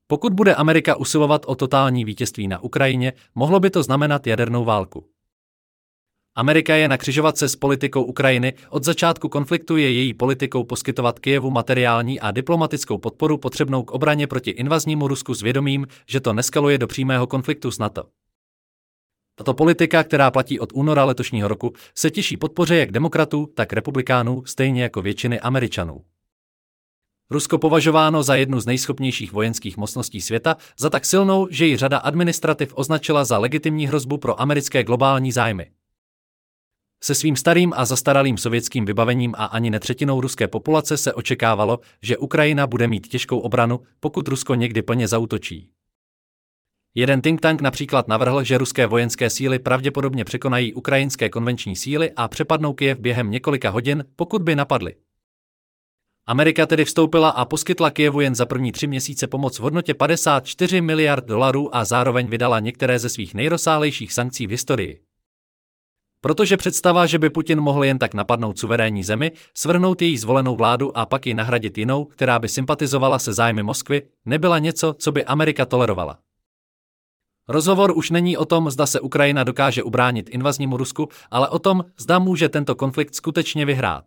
Pokud bude Amerika usilovat o totální vítězství na Ukrajině, mohlo by to znamenat jadernou válku. Amerika je na křižovatce s politikou Ukrajiny, od začátku konfliktu je její politikou poskytovat Kyjevu materiální a diplomatickou podporu potřebnou k obraně proti invaznímu Rusku s vědomím, že to neskaluje do přímého konfliktu s NATO. Tato politika, která platí od února letošního roku, se těší podpoře jak demokratů, tak republikánů, stejně jako většiny Američanů. Rusko považováno za jednu z nejschopnějších vojenských mocností světa, za tak silnou, že ji řada administrativ označila za legitimní hrozbu pro americké globální zájmy. Se svým starým a zastaralým sovětským vybavením a ani netřetinou ruské populace se očekávalo, že Ukrajina bude mít těžkou obranu, pokud Rusko někdy plně zaútočí. Jeden think tank například navrhl, že ruské vojenské síly pravděpodobně překonají ukrajinské konvenční síly a přepadnou Kyjev během několika hodin, pokud by napadly. Amerika tedy vstoupila a poskytla Kyjevu jen za první 3 měsíce pomoc v hodnotě 54 miliard dolarů a zároveň vydala některé ze svých nejrozsáhlejších sankcí v historii. Protože představa, že by Putin mohl jen tak napadnout suverénní zemi, svrhnout její zvolenou vládu a pak ji nahradit jinou, která by sympatizovala se zájmy Moskvy, nebyla něco, co by Amerika tolerovala. Rozhovor už není o tom, zda se Ukrajina dokáže ubránit invaznímu Rusku, ale o tom, zda může tento konflikt skutečně vyhrát.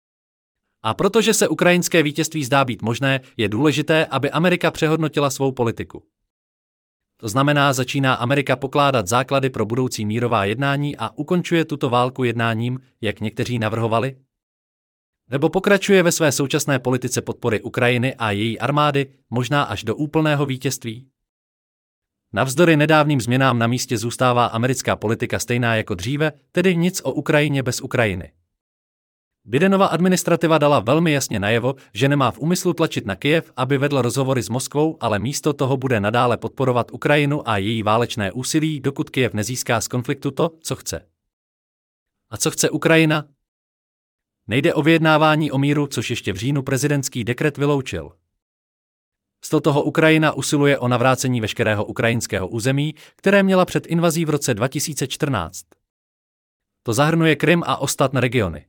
A protože se ukrajinské vítězství zdá být možné, je důležité, aby Amerika přehodnotila svou politiku. To znamená, začíná Amerika pokládat základy pro budoucí mírová jednání a ukončuje tuto válku jednáním, jak někteří navrhovali? Nebo pokračuje ve své současné politice podpory Ukrajiny a její armády, možná až do úplného vítězství? Navzdory nedávným změnám na místě zůstává americká politika stejná jako dříve, tedy nic o Ukrajině bez Ukrajiny. Bidenova administrativa dala velmi jasně najevo, že nemá v úmyslu tlačit na Kyjev, aby vedl rozhovory s Moskvou, ale místo toho bude nadále podporovat Ukrajinu a její válečné úsilí, dokud Kyjev nezíská z konfliktu to, co chce. A co chce Ukrajina? Nejde o vyjednávání o míru, což ještě v říjnu prezidentský dekret vyloučil. Z toho Ukrajina usiluje o navrácení veškerého ukrajinského území, které měla před invazí v roce 2014. To zahrnuje Krym a ostatní regiony.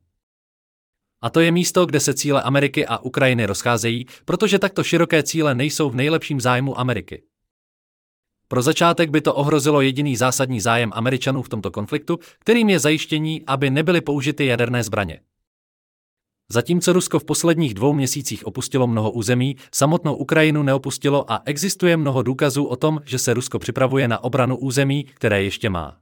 A to je místo, kde se cíle Ameriky a Ukrajiny rozcházejí, protože takto široké cíle nejsou v nejlepším zájmu Ameriky. Pro začátek by to ohrozilo jediný zásadní zájem Američanů v tomto konfliktu, kterým je zajištění, aby nebyly použity jaderné zbraně. Zatímco Rusko v posledních 2 měsících opustilo mnoho území, samotnou Ukrajinu neopustilo a existuje mnoho důkazů o tom, že se Rusko připravuje na obranu území, které ještě má.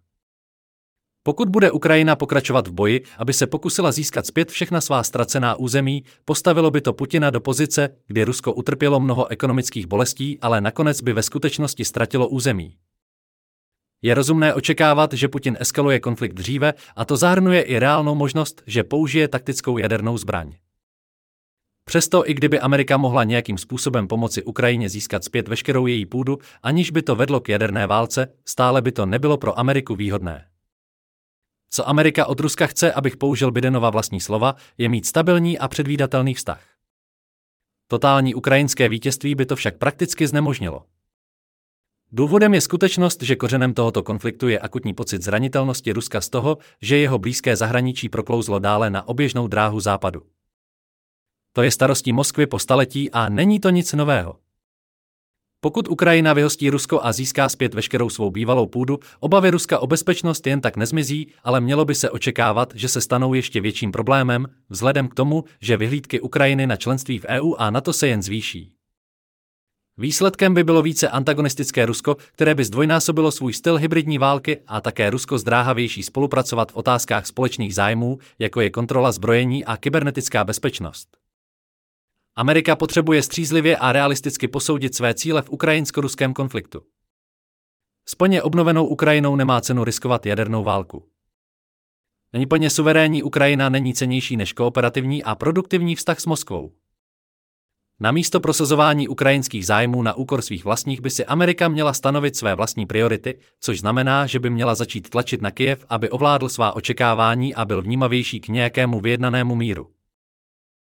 Pokud bude Ukrajina pokračovat v boji, aby se pokusila získat zpět všechna svá ztracená území, postavilo by to Putina do pozice, kdy Rusko utrpělo mnoho ekonomických bolestí, ale nakonec by ve skutečnosti ztratilo území. Je rozumné očekávat, že Putin eskaluje konflikt dříve, a to zahrnuje i reálnou možnost, že použije taktickou jadernou zbraň. Přesto, i kdyby Amerika mohla nějakým způsobem pomoci Ukrajině získat zpět veškerou její půdu, aniž by to vedlo k jaderné válce, stále by to nebylo pro Ameriku výhodné. Co Amerika od Ruska chce, abych použil Bidenova vlastní slova, je mít stabilní a předvídatelný vztah. Totální ukrajinské vítězství by to však prakticky znemožnilo. Důvodem je skutečnost, že kořenem tohoto konfliktu je akutní pocit zranitelnosti Ruska z toho, že jeho blízké zahraničí proklouzlo dále na oběžnou dráhu západu. To je starostí Moskvy po staletí a není to nic nového. Pokud Ukrajina vyhostí Rusko a získá zpět veškerou svou bývalou půdu, obavy Ruska o bezpečnost jen tak nezmizí, ale mělo by se očekávat, že se stanou ještě větším problémem, vzhledem k tomu, že vyhlídky Ukrajiny na členství v EU a NATO se jen zvýší. Výsledkem by bylo více antagonistické Rusko, které by zdvojnásobilo svůj styl hybridní války, a také Rusko zdráhavější spolupracovat v otázkách společných zájmů, jako je kontrola zbrojení a kybernetická bezpečnost. Amerika potřebuje střízlivě a realisticky posoudit své cíle v ukrajinsko-ruském konfliktu. S plně obnovenou Ukrajinou nemá cenu riskovat jadernou válku. Není plně suverénní Ukrajina není cennější než kooperativní a produktivní vztah s Moskvou. Namísto prosazování ukrajinských zájmů na úkor svých vlastních by si Amerika měla stanovit své vlastní priority, což znamená, že by měla začít tlačit na Kyjev, aby ovládl svá očekávání a byl vnímavější k nějakému vyjednanému míru.